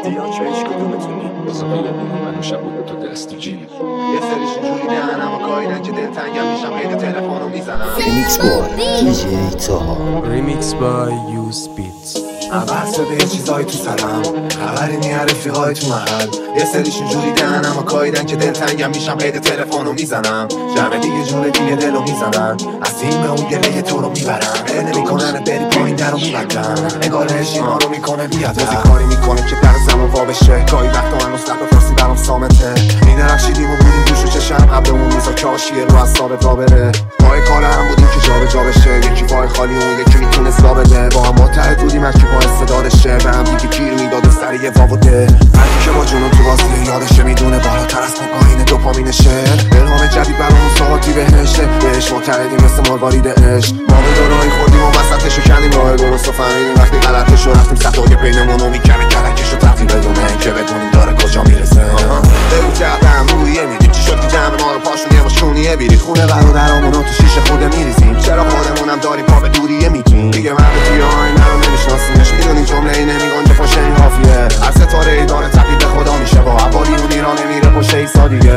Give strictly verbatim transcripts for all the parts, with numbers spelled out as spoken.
احتیاج به هیچ کدومتونی واسه خیابونم منو شب بود تو دست و جیب یه سریشون جوری دهنم و گایدن که دلتنگم میشم غیر تلفنو میزنم. ریمیکس بای دی جی تاها. ریمیکس بای یوز بیتس. عوض شده یه چیزایی تو سرم، خبری نی رفیقای تو محل. یه سریشون جوری دهنم و گایدن که دلتنگم میشم غیر تلفنو میزنم. جمع دیگه جون دیگه دلو میزنن، از این به اون گله تو رو میبرن. بل نمیکنن بری پایین درو میبندن، نگارش اینا رو میکنه بیاد روزی کاری میکنه که در زمان وا بشه. گاهی وقتا من مستقب فرسی برام سامته میدرخشیدیم و بودیم گوش و چشم قبل اون میزا کاشیه رو از ثابت را بره. پای کار هم بودیم که جا به جا بشه، یکی پای خالی اون یکی میتونه سا بده. با هم متحد بودیم از کی با استعدادشه، به هم دیگه گیر میداد و سر یه واو و ده. هرکی که با جنون تو واسه یادشه میدونه بالاتر از کوکائین دوپامینشه. الهام جدید برامون ساعتی بهشه، بهش معتقدیم مثل مروارید عشق. ما به دورایی خوردیم و وسطشو کندیم راه درست و فهمیدیم وقتی غلطشو رفتیم سطحای بینمونو میکنه کلکشو تفتی بدونه که بدونیم داره کجا میرسه. بگو کردم رویه میدیم چی شد که جمع ما رو پاشونیه ماشونیه بیرید خونه برادرامونو تو شیشه خوده میریزیم. چرا خودمونم داریم پا به دوریه میتونیم دیگه من به توی آینه رو نمیشناسیمش. میدونیم جمله ای نمیگن که پاشه این حافیه. هر ستاره ای داره تبدیل به خدا میشه، با عبالی اون ایران نمیره پاشه ایسا دیگه.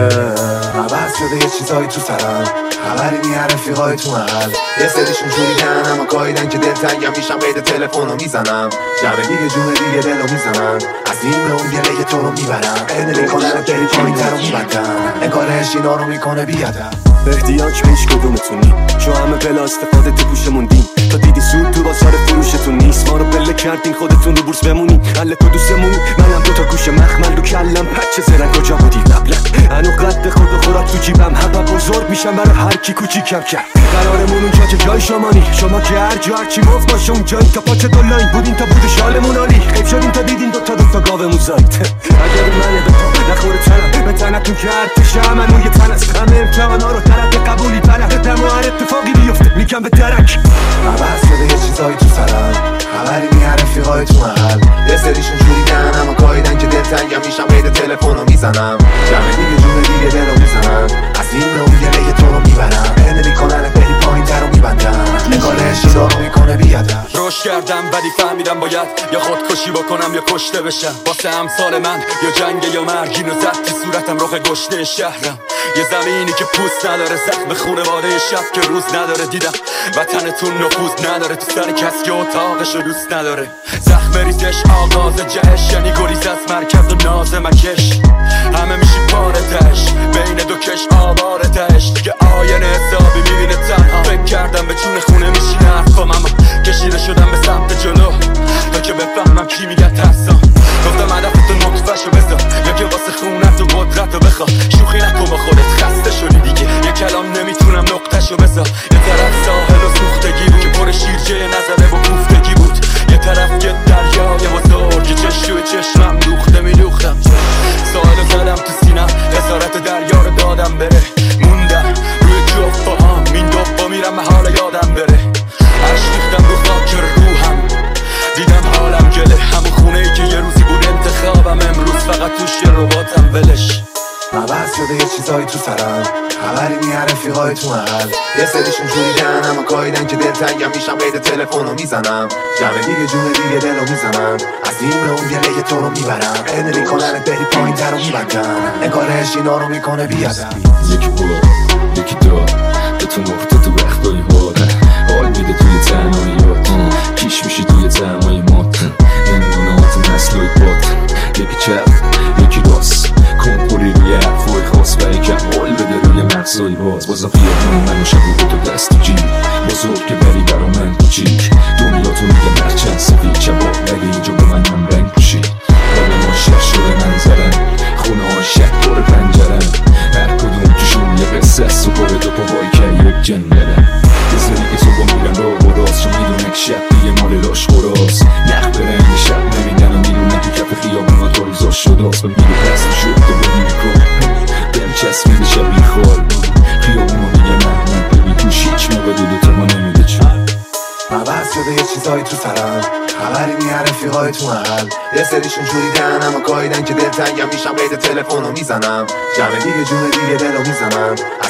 عوض شده یه چیزایی تو سرم، خبری نی رفیقای تو محل. یه سریشون جوری دهنم و گایدن که دلتنگم میشم غیر تلفنو میزنم. جمع دیگه جون دیگه دلو میزنن، از این به اون گله تو رو میبرن. بل نمیکنن بری پایین درو میبندن، نگارش اینا رو میکنه بیادم. احتیاج به هیچ کدومتونی چو همه بلا استفاده تو گوشمون دیم. تا دیدی سود تو بازار فروشتون نیست، ما رو بله کردین خودتون رو بورس بمونین. حل تو دوستمونی منم دوتا گوش مخمل رو کلم پچه زرن کجا بودی قبلا. هنو قد خود و خوراک تو جیبم حبا بزرگ میشم برای هر کی کوچیکم کرد. قرارمون اونجا که جای شمانی، شما که هر جا هرچی مفت باشه اونجایی. تا پاچه دلاین بودین تا بود شالمون عالی، خیب شدین تا دیدین دوتا دوتا گاومون زایید. اگر منه به تا نخوره تنم به تنتون که ارتشم من یه تن از همه امتحانا رو طرف قبولی پره دم و هر اتفاقی بیفته میکن به درک. عوض شده یه چیزایی تو سرم، خبری نی رفیقای تو محل. یه سریشون جوری دهنم و گایدن که دلتنگم میشم غیر تلفنو میزنم. جمع دیگه جون دیگه دلو میزنن، از این به اون گله تو رو میبرن. بل نمیکنن بری پایین درو میبندن، نگارش اینا رو میکنه بیادم. روش کردم ولی فهمیدم باید یا خودکشی بکنم یا کشته بشم. واسه امثال من یا جنگ یا مرگ، اینو زد تو صورتم رخ گشته شهرم. یه زمینی که پوست نداره، زخم خونواده شب که روز نداره. دیدم وطنتون نفوذ نداره تو سر کس که اتاقشو دوست نداره. زخم ریزش آغاز جهش، یعنی گریز از مرکز و ناز مکش. همه میشی پاره تش بین دو کش آوار تش، دیگه آینه حسابی میبینه تنها. فکر کردم به جون خونه میشینه حرفم، اما کشیده شدم به سمت جلو تا که بفهمم کی میگه ترسم. گفتم هدفتو نطفهشو بذار یا که واسه خونت و قدرت رو بخوا. شوخی نکن با خودت خسته شدی دیگه، یه کلام نمیتونم نقطهشو بذار. یه طرف ساحل و سوختگی بود که پر شیرجه نظره و کوفتگی بود، یه طرف یه دریای بزرگ که چش توی چشمم دوخته میدوختم. ساحلو زدم تو سینم، خسارت دریا رو دادم بره. موندم روی جفت با هم این دوبا میرم محال یادم بره. عشق ریختم رو خاک روحم، دیدم حالم گله. همون خونه ای که یه روزی بود انتخابم، امروز فقط توش یه رباتم ولش. عوض شده یه چیزایی تو سرم، خبری نی رفیقای تو محل. یه سریشون جوری دهنم و گایدن که دلتنگم میشم غیر تلفنو میزنم. جمع دیگه جون دیگه دلو میزنن، از این به اون گله تو رو میبرن. بل نمیکنن بری پایین درو میبندن، نگارش اینا رو میکنه بیادم. یکی بلا یکی دار به تو نقطه تو وقتایی هاره، حال میده توی تنهاییات. پیش میشی توی تمای مات، نمیدونه هات مسلوی بات. یکی چپ یکی راست، کنکوری روی حرفای خاص و یکم حال بده روی مغزای باز. بازا خیابون منو شب بود تو دست و جیب، بزرگ که بری برا من کوچیک. دنیا تو میگه مرچند سفید چبا، ولی اینجا به من هم رنگ پوشی. حال ما شهر شده منظرم، خونه ها شک داره پنجرم. هر کدوم توشون یه قصه است و باره دو پاهای که یک جنگلم. یه سری که صبح میرن را و راست، چون میدونه که شب دیگه مال لاش خوراس. نخ برنگ شب نمیدن و میدونه که کف خیابون ها تا روزا شداست. و میگه پس شد تو ببینی کن بهم چسبیده شبیه خوال. خیابون ها میگه نه من ببین توش هیچ موقع دو دوتا ما نمیده چون. عوض شده یه چیزایی تو سرم، خبری نی رفیقای تو محل. یه سریشون جوری دهنم و گایدن که دلتنگم میشم غیر تلفنو میزنم. جمع دیگه جون دیگه دلو میزنن، از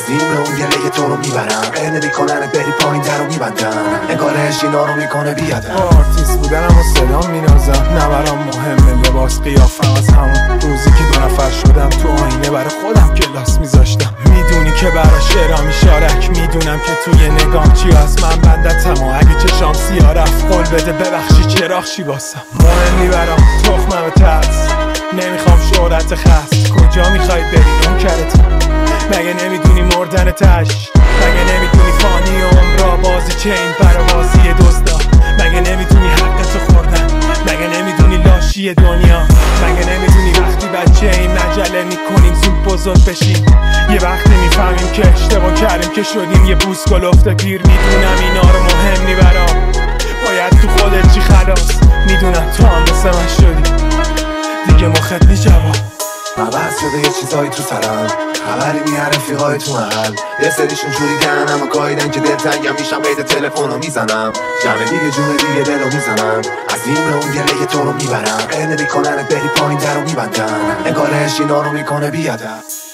عظیم اون گله تو رو میبرم قرنه میکننت بری پایین در رو میبندم انگارش اینا رو میکنه بیادم آرتیست بودنم و صدام مینازم نبرام مهمه لباس قیافم از همون روزی که دو نفر شدم تو آینه برای خودم کلاس میذاشتم میدونی که برای شعرام میشارک میدونم که توی نگام چی از من بندتم و اگه چشام سیاه رفت قول بده ببخشی چراغ چی باسم مهمی برام تخمم ترس نمیخوام شهرت خست کجا میخوای بری نوکرت مگه نمیدونی مردن تش مگه نمیدونی فانی عمرا بازی چه این پروازی دزدا مگه نمیدونی حقت خوردن مگه نمیدونی لاشی دنیا مگه نمیدونی وقتی بچه این مجله میکنیم زود بزرگ بشیم یه وقتی میفهمیم که اشتباه کردیم که شدیم یه بوس گلفته پیر میدونم اینا رو مهم نی برام باید تو خودت چی خلاص میدونم تو هم مثل من شدی دیگه مخت نی جواب عوض شده یه چیزایی تو سرم خبری نی رفیقای تو محل یه سریشون جوری دهنم اما گایدن که دلتنگم میشم قید تلفن رو میزنم جمع دیگه جون دیگه دل رو میزنم عظیم اون گله تو رو میبرم قرنه میکننت بری پایین در رو میبندم انگارش اینا رو میکنه بیادم